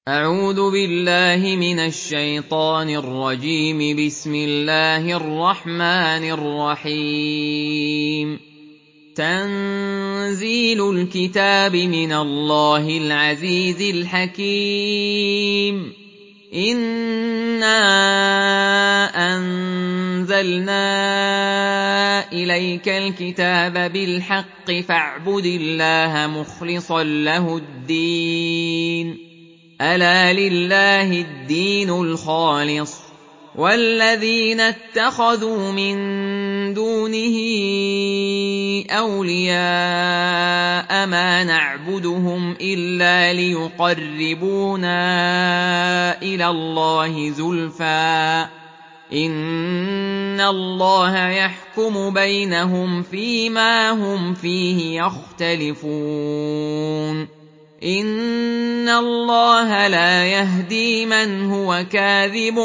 أعوذ بالله من الشيطان الرجيم. بسم الله الرحمن الرحيم. تنزيل الكتاب من الله العزيز الحكيم. إنا أنزلنا إليك الكتاب بالحق فاعبد الله مخلصا له الدين. ألا لله الدين الخالص والذين اتخذوا من دونه أولياء ما نعبدهم إلا ليقربونا إلى الله زلفى إن الله يحكم بينهم فيما هم فيه يختلفون. إن الله لا يهدي من هو كاذب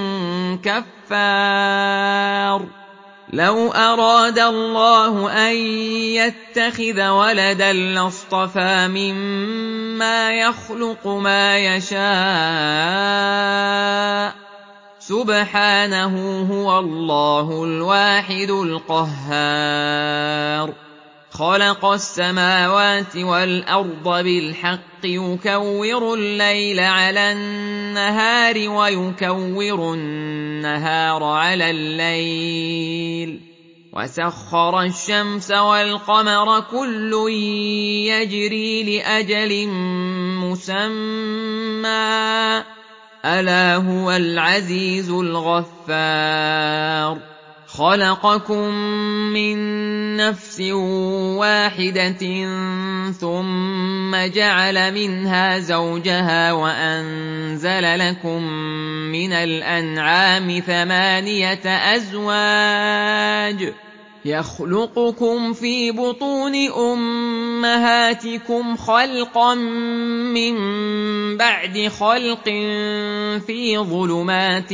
كفار. لو أراد الله أن يتخذ ولدا لاصطفى مما يخلق ما يشاء سبحانه هو الله الواحد القهار. خلق السماوات والأرض بالحق يكور الليل على النهار ويكور النهار على الليل وسخر الشمس والقمر كل يجري لأجل مسمى ألا هو العزيز الغفار. خلقكم من نفس واحدة ثم جعل منها زوجها وأنزل لكم من الأنعام 8 أزواج يخلقكم في بطون أمهاتكم خلقا من بعد خلق في ظلمات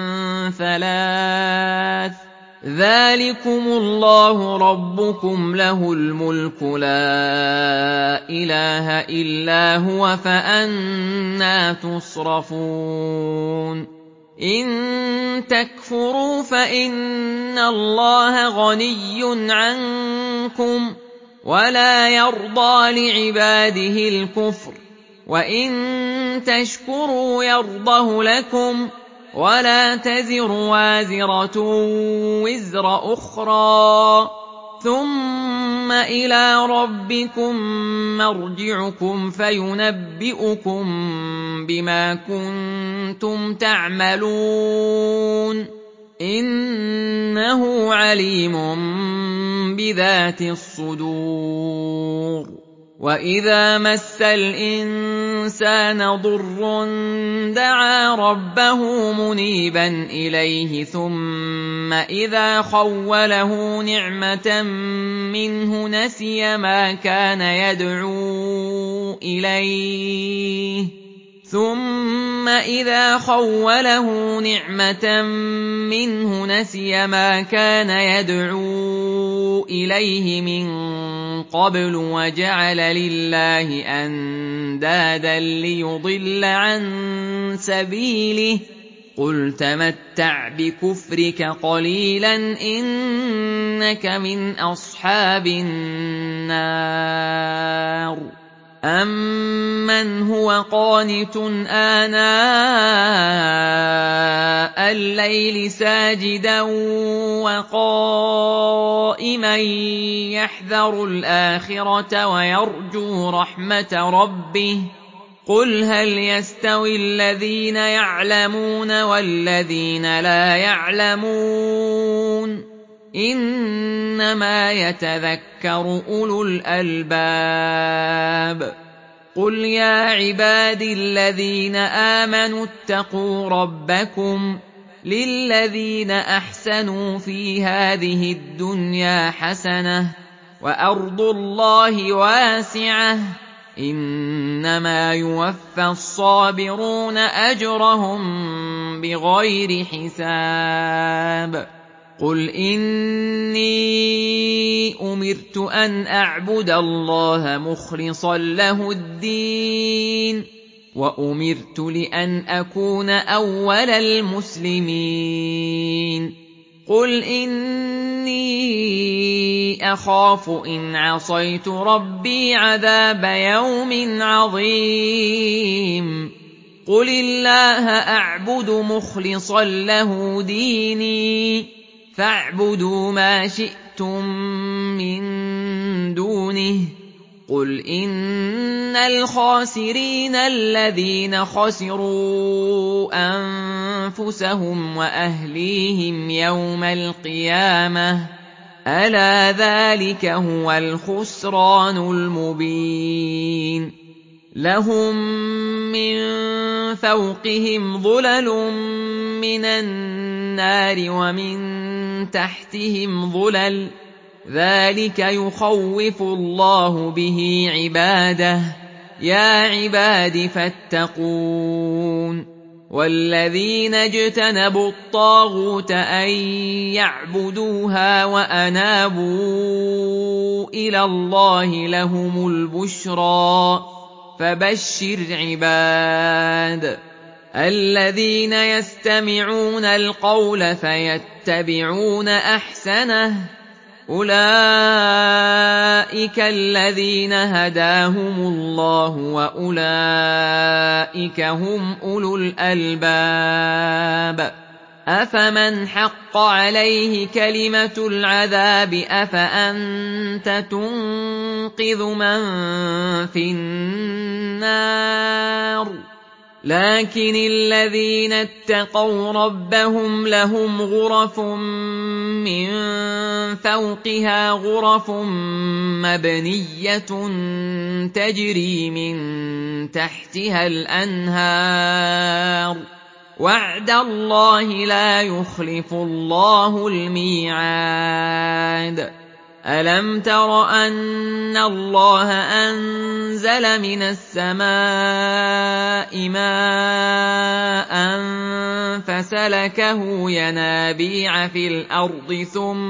3 ذلكم الله ربكم له الملك لا إله إلا هو فأنى تصرفون. إن تكفروا فإن الله غني عنكم ولا يرضى لعباده الكفر وإن تشكروا يرضه لكم ولا تزر وازرة وزر أخرى ثم إلى ربكم مرجعكم فينبئكم بما كنتم تعملون إنه عليم بذات الصدور. وإذا مس الإنسان ضر دعا ربه منيبا إليه ثم إذا خوله نعمة منه نسي ما كان يدعو إليه من قبل وجعل لله أندادا ليضل عن سبيله قل تمتع بكفرك قليلا إنك من أصحاب النار. أَمَّنْ هُوَ قَانِتٌ آنَاءَ اللَّيْلِ سَاجِدًا وَقَائِمًا يَحْذَرُ الْآخِرَةَ وَيَرْجُو رَحْمَةَ رَبِّهِ قُلْ هَلْ يَسْتَوِي الَّذِينَ يَعْلَمُونَ وَالَّذِينَ لَا يَعْلَمُونَ إِنَّمَا يَتَذَكَّرُ أُولُو الْأَلْبَابِ. قُلْ يَا عِبَادِي الَّذِينَ آمَنُوا اتَّقُوا رَبَّكُمْ لِلَّذِينَ أَحْسَنُوا فِي هَٰذِهِ الدُّنْيَا حَسَنَةٌ وَأَرْضُ اللَّهِ وَاسِعَةٌ إِنَّمَا يُوَفَّى الصَّابِرُونَ أَجْرَهُم بِغَيْرِ حِسَابٍ. قُلْ إِنِّي أُمِرْتُ أَنْ أَعْبُدَ اللَّهَ مُخْلِصًا لَّهُ الدِّينَ وأمرت لأن أكون أول المسلمين قل إني أخاف إن عصيت ربي عذاب يوم عظيم قل الله أعبد مخلصا له ديني فاعبدوا ما شئتم من دونه قل إن الخاسرين الذين خسروا أنفسهم وأهليهم يوم القيامة ألا ذلك هو الخسران المبين لهم من فوقهم ظلل من النار ومن تحتهم ظلل ذلك يخوف الله به عباده يا عباد فاتقون والذين اجتنبوا الطاغوت أن يعبدوها وأنابوا إلى الله لهم البشرى فبشر عباد الذين يستمعون القول فيتبعون أحسنه أولئك الذين هداهم الله وأولئك هم أولو الألباب أفمن حق عليه كلمة العذاب أفأنت تنقذ من في النار لكن الذين اتقوا ربهم لهم غرف من فوقها غرف مبنية تجري من تحتها الأنهار وعد الله لا يخلف الله الميعاد ألم تر أن الله أنزل من السماء ماء فسلكه ينابيع في الأرض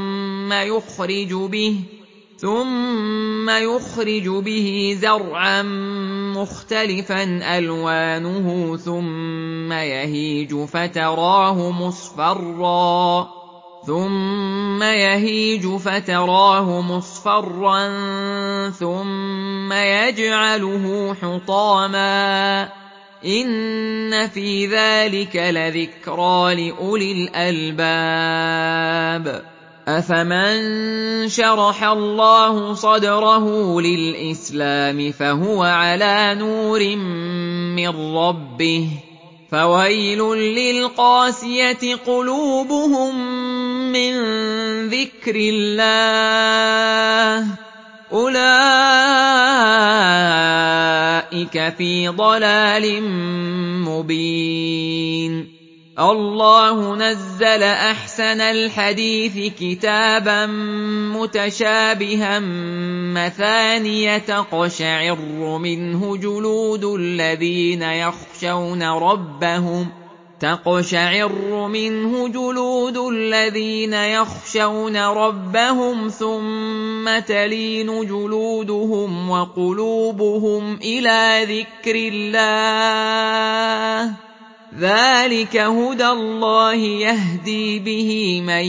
ثم يخرج به زرعا مختلفا ألوانه ثم يهيج فتراه مصفرا ثم يجعله حطاما إن في ذلك لذكرى لأولي الألباب أفمن شرح الله صدره للإسلام فهو على نور من ربه فويل للقاسية قلوبهم من ذكر الله أولئك في ضلال مبين الله نزل أحسن الحديث كتابا متشابها مثانية تقشعر منه جلود الذين يخشون ربهم ثم تلين جلودهم وقلوبهم إلى ذكر الله ذلك هدى الله يهدي به من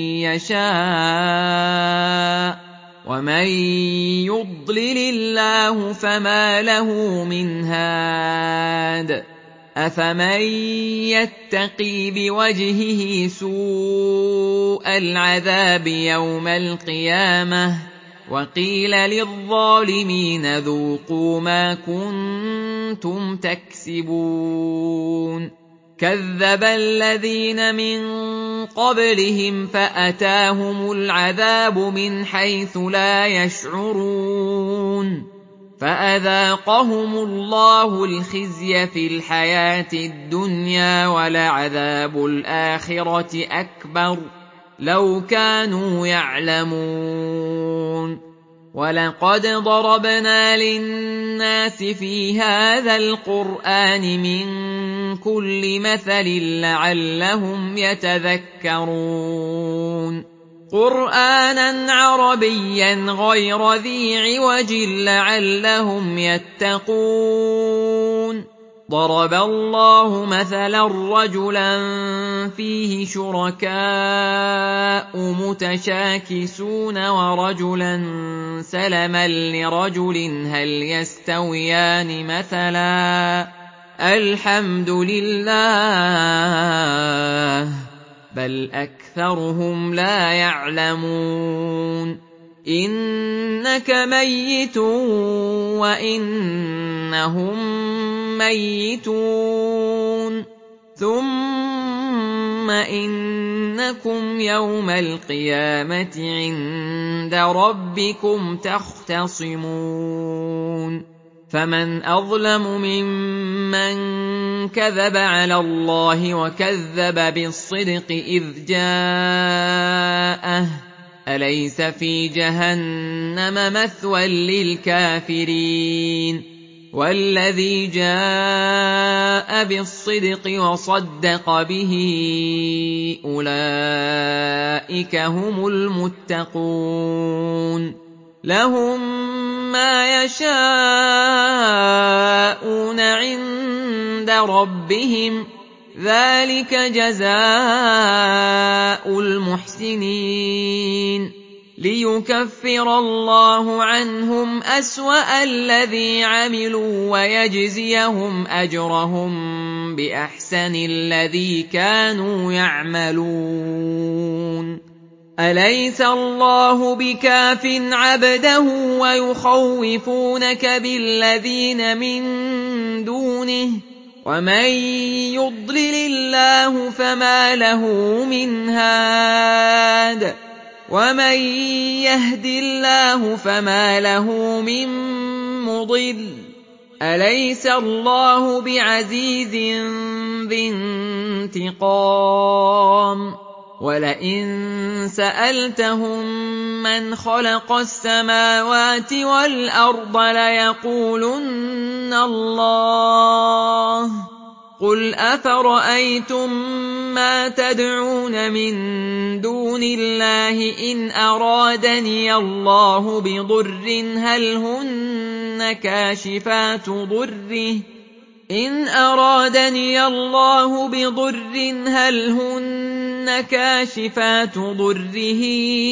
يشاء ومن يضلل الله فما له من هاد أفمن يتقي بوجهه سوء العذاب يوم القيامة وقيل للظالمين ذوقوا ما كنتم تكسبون كذب الذين من قبلهم فأتاهم العذاب من حيث لا يشعرون فأذاقهم الله الخزي في الحياة الدنيا ولعذاب الآخرة أكبر لو كانوا يعلمون ولقد ضربنا للناس في هذا القرآن من كل مثل لعلهم يتذكرون قرآنا عربيا غير ذي عوج لعلهم يتقون ضرب الله مثلا رجلا فيه شركاء متشاكسون ورجلا سلما لرجل هل يستويان مثلا الحمد لله بل أكثرهم لا يعلمون إنك ميت وإنهم ميتون ثم إنكم يوم القيامة عند ربكم تختصمون فمن أظلم ممن كذب على الله وكذب بالصدق إذ جاءه أليس في جهنم مثوى للكافرين والذي جاء بالصدق وصدق به أولئك هم المتقون لهم ما يشاءون عند ربهم ذلك جزاء المحسنين ليكفر الله عنهم أسوأ الذي عملوا ويجزيهم أجرهم بأحسن الذي كانوا يعملون أليس الله بكاف عبده ويخوفونك بالذين من دونه ومن يضلل الله فما له من هاد ومن يهد الله فما له من مضل أليس الله بعزيز ذي انتقام ولئن سألتهم من خلق السماوات والأرض ليقولن الله قل أفرأيتم ما تدعون من دون الله إن أرادني الله بضر هل هن كاشفات ضره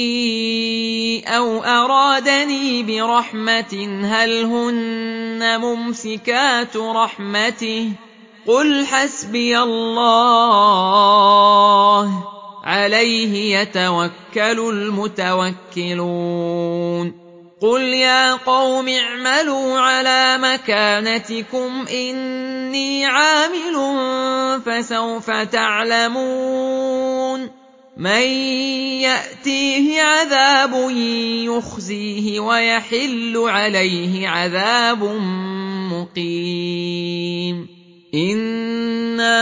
أو أرادني برحمة هل هن ممسكات رحمته قل حسبي الله عليه يتوكل المتوكلون قل يا قوم اعملوا على مكانتكم إني عامل فسوف تعلمون من يأتيه عذاب يخزيه ويحل عليه عذاب مقيم إنا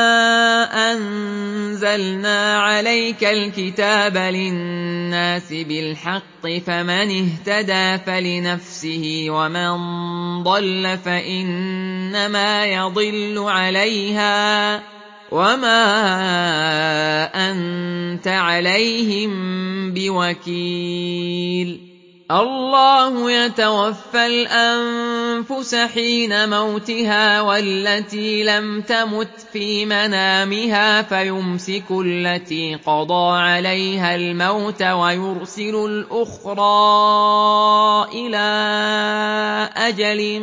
أنزلنا عليك الكتاب للناس بالحق فمن اهتدى فلنفسه ومن ضل فإنما يضل عليها وما أنت عليهم بوكيل الله يتوفى الأنفس حين موتها والتي لم تمت في منامها فيمسك التي قضى عليها الموت ويرسل الأخرى إلى أجل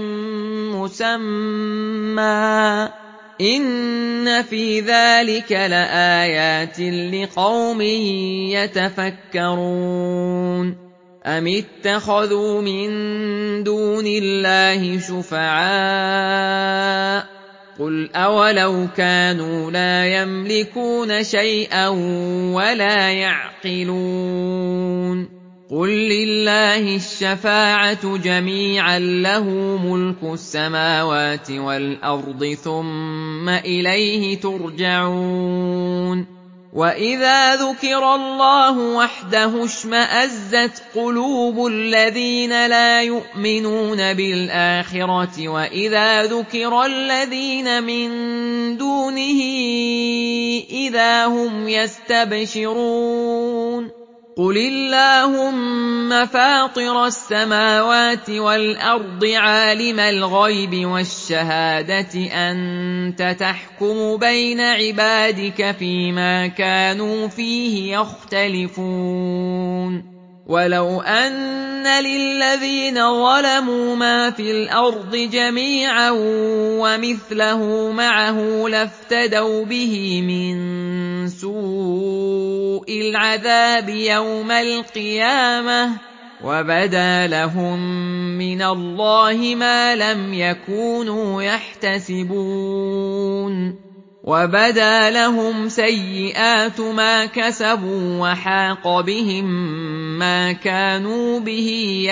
مسمى إن في ذلك لآيات لقوم يتفكرون أم اتخذوا من دون الله شفعاء قل أولو كانوا لا يملكون شيئا ولا يعقلون قل لله الشفاعة جميعا له ملك السماوات والأرض ثم إليه ترجعون وإذا ذكر الله وحده اشمأزت قلوب الذين لا يؤمنون بالآخرة وإذا ذكر الذين من دونه إذا هم يستبشرون قل اللهم فاطر السماوات والأرض عالم الغيب والشهادة أنت تحكم بين عبادك فيما كانوا فيه يختلفون ولو أن للذين ظلموا ما في الأرض جميعا ومثله معه لافتدوا به من سوء العذاب يوم القيامة وبدا لهم من الله ما لم يكونوا يحتسبون وبدا لهم سيئات ما كسبوا وحاق بهم ما كانوا به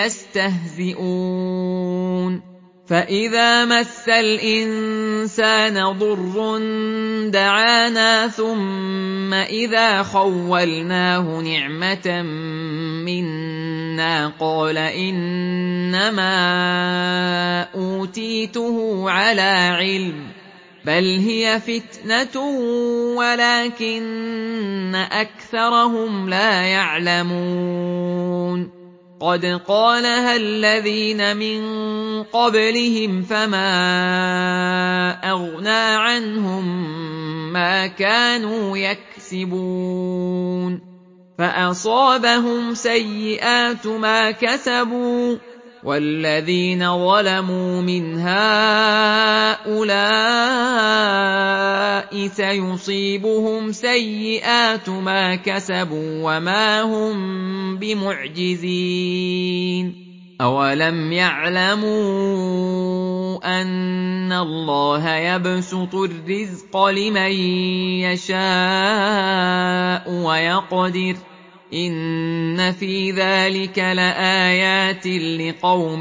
يستهزئون فإذا مس الإنسان ضر دعانا ثم إذا خولناه نعمة منا قال إنما أوتيته على علم بل هي فتنة ولكن أكثرهم لا يعلمون قد قالها الذين من قبلهم فما أغنى عنهم ما كانوا يكسبون فأصابهم سيئات ما كسبوا والذين ظلموا من هؤلاء سيصيبهم سيئات ما كسبوا وما هم بمعجزين أولم يعلموا أن الله يبسط الرزق لمن يشاء ويقدر إن في ذلك لآيات لقوم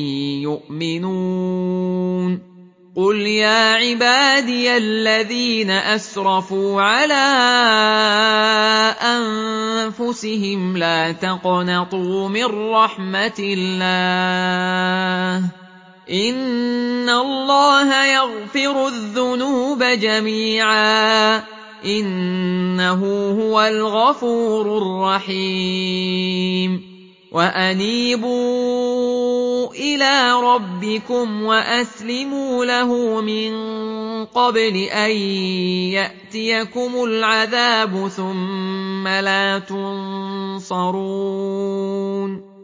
يؤمنون قل يا عبادي الذين أسرفوا على أنفسهم لا تقنطوا من رحمة الله إن الله يغفر الذنوب جميعا إنه هو الغفور الرحيم وأنيبوا إلى ربكم وأسلموا له من قبل أن يأتيكم العذاب ثم لا تنصرون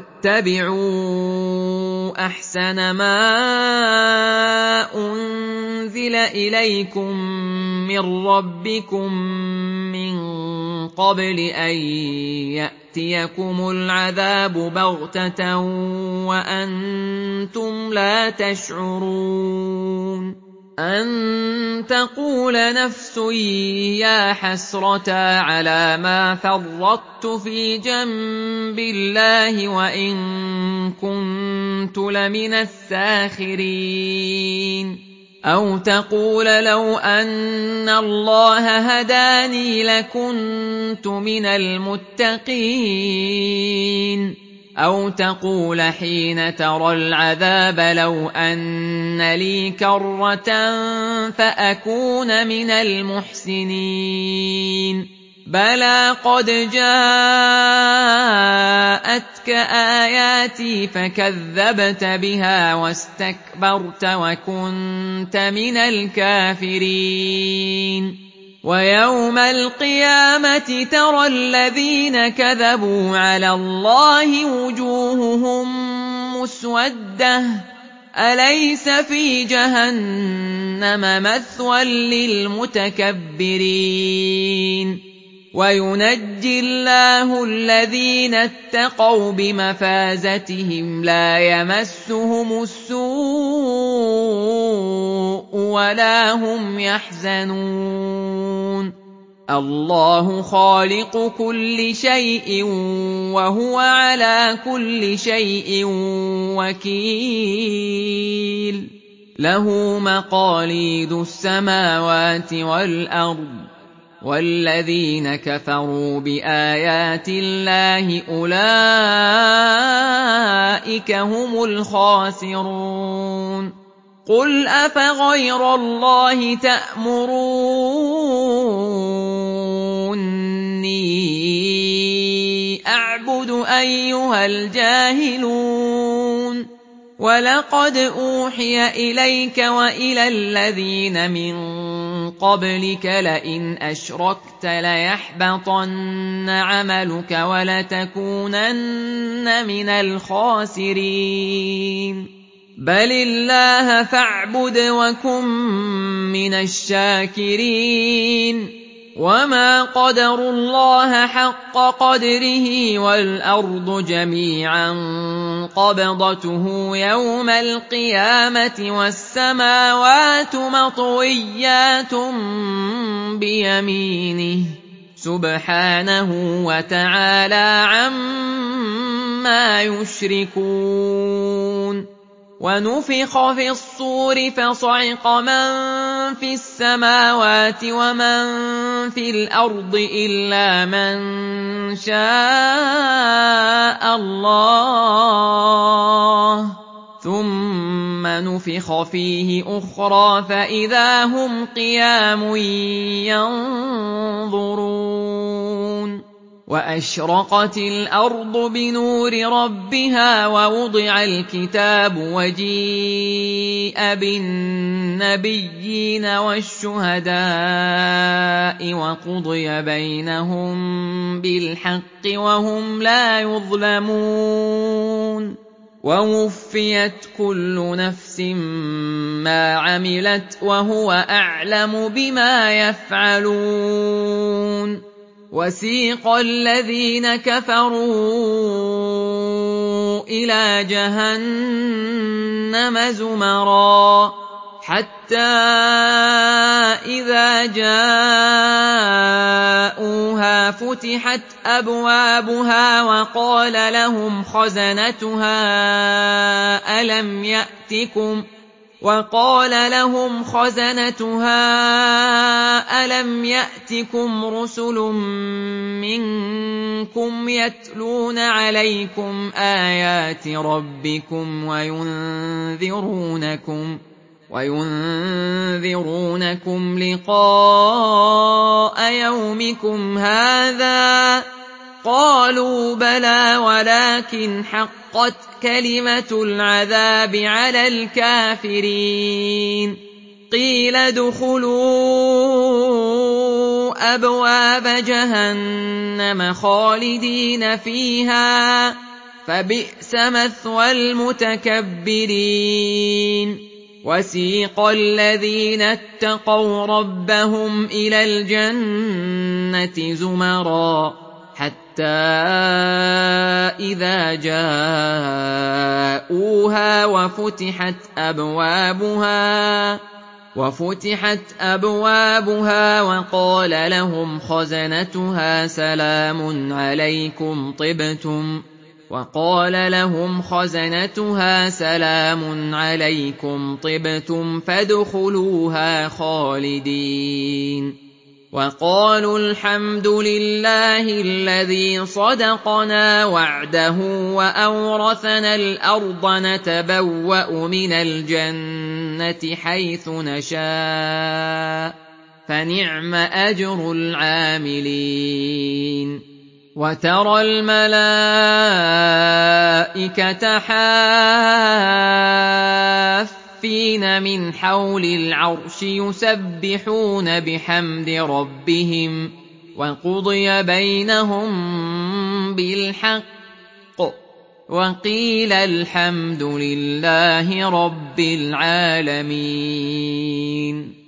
واتبعوا أحسن ما أنزل إليكم من ربكم من قبل أن يأتيكم العذاب بغتة وأنتم لا تشعرون أن تقول نفس يا حسرة على ما فرطت في جنب الله وإن كنت لمن الساخرين أو تقول لو أن الله هداني لكنت من المتقين أو تقول حين ترى العذاب لو أن لي كرة فأكون من المحسنين بلى قد جاءتك آياتي فكذبت بها واستكبرت وكنت من الكافرين ويوم القيامة ترى الذين كذبوا على الله وجوههم مسودة أليس في جهنم مثوى للمتكبرين وينجي الله الذين اتقوا بمفازتهم لا يمسهم السوء ولا هم يحزنون الله خالق كل شيء وهو على كل شيء وكيل له مقاليد السماوات والأرض والذين كفروا بآيات الله أولئك هم الخاسرون قل أفغير الله تأمروني أعبد أيها الجاهلون ولقد أوحي إليك وإلى الذين من قبلك لئن أشركت ليحبطن عملك ولتكونن من الخاسرين بل الله فاعبد وكن من الشاكرين وما قدروا الله حق قدره والأرض جميعا قبضته يوم القيامة والسماوات مطويات بيمينه سبحانه وتعالى عما يشركون ونفخ في الصور فصعق من في السماوات ومن في الأرض إلا من شاء الله ثم نفخ فيه أخرى فإذا هم قيام ينظرون وأشرقت الأرض بنور ربها ووضع الكتاب وجيء بالنبيين والشهداء وقضي بينهم بالحق وهم لا يظلمون ووفيت كل نفس ما عملت وهو أعلم بما يفعلون وسيق الذين كفروا إلى جهنم زمرا حتى إذا جاءوها فتحت أبوابها وقال لهم خزنتها ألم يأتكم رسل منكم يتلون عليكم آيات ربكم وينذرونكم لقاء يومكم هذا قالوا بلى ولكن حقت كلمة العذاب على الكافرين قيل ادخلوا أبواب جهنم خالدين فيها فبئس مثوى المتكبرين وسيق الذين اتقوا ربهم إلى الجنة زمرا حتى إذا جاءوها وفتحت أبوابها وقال لهم خزنتها سلام عليكم طبتم فادخلوها خالدين وقالوا الحمد لله الذي صدقنا وعده وأورثنا الأرض نتبوأ من الجنة حيث نشاء فنعم أجر العاملين وترى الملائكة حافين من حول العرش يسبحون بحمد ربهم وقضي بينهم بالحق وقيل الحمد لله رب العالمين